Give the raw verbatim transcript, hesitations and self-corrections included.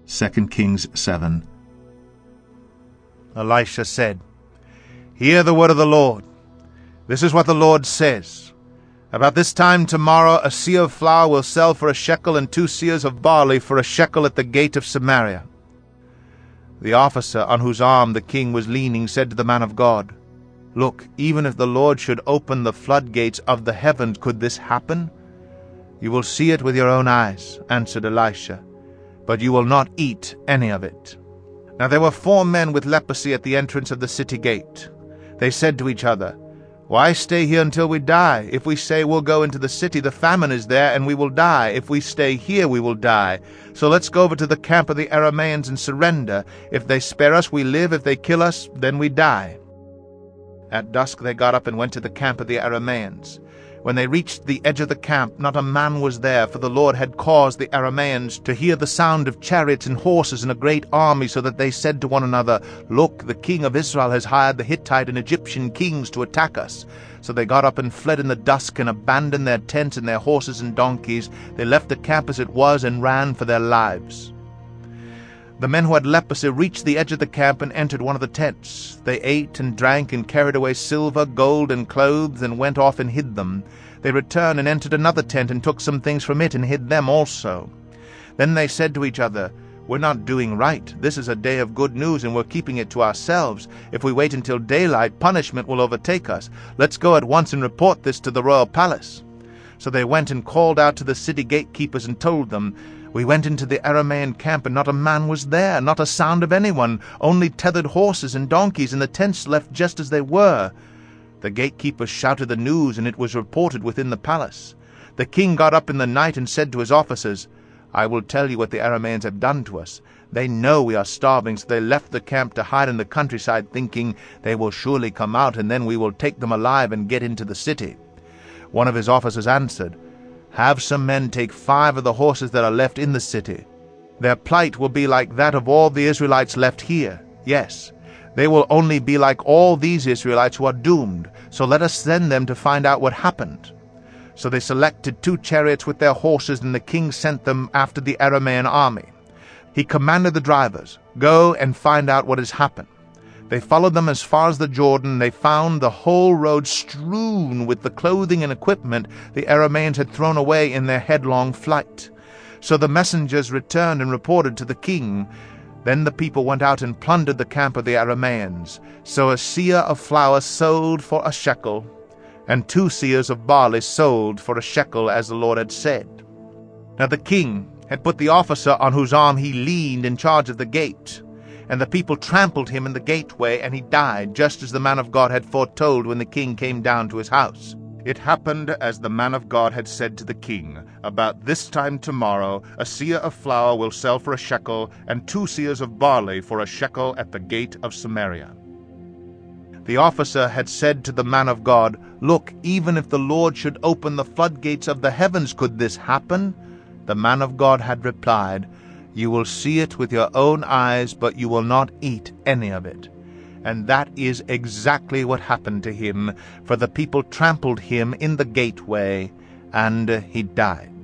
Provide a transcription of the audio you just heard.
Second Kings seven. Elisha said, Hear the word of the Lord. This is what the Lord says. About this time tomorrow a seah of flour will sell for a shekel, and two seahs of barley for a shekel at the gate of Samaria. The officer on whose arm the king was leaning said to the man of God, Look, even if the Lord should open the floodgates of the heavens, could this happen? You will see it with your own eyes, answered Elisha, but you will not eat any of it. Now there were four men with leprosy at the entrance of the city gate. They said to each other, Why stay here until we die? If we say we'll go into the city, the famine is there, and we will die. If we stay here, we will die. So let's go over to the camp of the Arameans and surrender. If they spare us, we live. If they kill us, then we die. At dusk they got up and went to the camp of the Arameans. When they reached the edge of the camp, not a man was there, for the Lord had caused the Arameans to hear the sound of chariots and horses and a great army, so that they said to one another, Look, the king of Israel has hired the Hittite and Egyptian kings to attack us. So they got up and fled in the dusk and abandoned their tents and their horses and donkeys. They left the camp as it was and ran for their lives. The men who had leprosy reached the edge of the camp and entered one of the tents. They ate and drank and carried away silver, gold, and clothes, and went off and hid them. They returned and entered another tent and took some things from it and hid them also. Then they said to each other, We're not doing right. This is a day of good news, and we're keeping it to ourselves. If we wait until daylight, punishment will overtake us. Let's go at once and report this to the royal palace. So they went and called out to the city gatekeepers and told them, We went into the Aramean camp, and not a man was there, not a sound of anyone, only tethered horses and donkeys, and the tents left just as they were. The gatekeepers shouted the news, and it was reported within the palace. The king got up in the night and said to his officers, I will tell you what the Arameans have done to us. They know we are starving, so they left the camp to hide in the countryside, thinking, They will surely come out, and then we will take them alive and get into the city. One of his officers answered, Have some men take five of the horses that are left in the city. Their plight will be like that of all the Israelites left here. Yes, they will only be like all these Israelites who are doomed, so let us send them to find out what happened. So they selected two chariots with their horses, and the king sent them after the Aramean army. He commanded the drivers, Go and find out what has happened. They followed them as far as the Jordan. They found the whole road strewn with the clothing and equipment the Arameans had thrown away in their headlong flight. So the messengers returned and reported to the king. Then the people went out and plundered the camp of the Arameans. So a seah of flour sold for a shekel, and two seahs of barley sold for a shekel, as the Lord had said. Now the king had put the officer on whose arm he leaned in charge of the gate. And the people trampled him in the gateway, and he died, just as the man of God had foretold when the king came down to his house. It happened as the man of God had said to the king, About this time tomorrow a seah of flour will sell for a shekel, and two seahs of barley for a shekel at the gate of Samaria. The officer had said to the man of God, Look, even if the Lord should open the floodgates of the heavens, could this happen? The man of God had replied, You will see it with your own eyes, but you will not eat any of it. And that is exactly what happened to him, for the people trampled him in the gateway, and he died.